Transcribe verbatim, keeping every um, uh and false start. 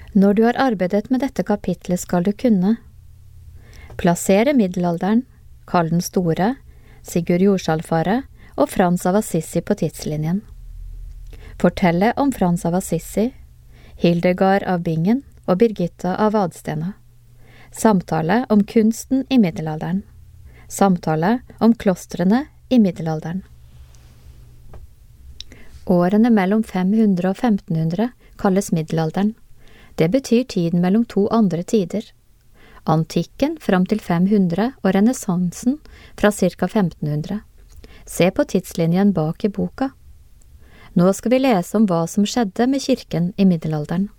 Når du har arbeidet med dette kapitlet skal du kunne plassere middelalderen, Karl den store, Sigurd Jorsalfare og Frans av Assisi på tidslinjen. Fortelle om Frans av Assisi, Hildegard av Bingen og Birgitta av Vadstena. Samtale om kunsten i middelalderen. Samtale om klostrene i middelalderen. Årene mellom fem hundre og femten hundre kalles middelalderen. Det betyr tiden mellom to andre tider. Antikken fram til fem hundre og renessansen fra ca. femten hundre. Se på tidslinjen bak i boka. Nå skal vi lese om hva som skjedde med kirken i middelalderen.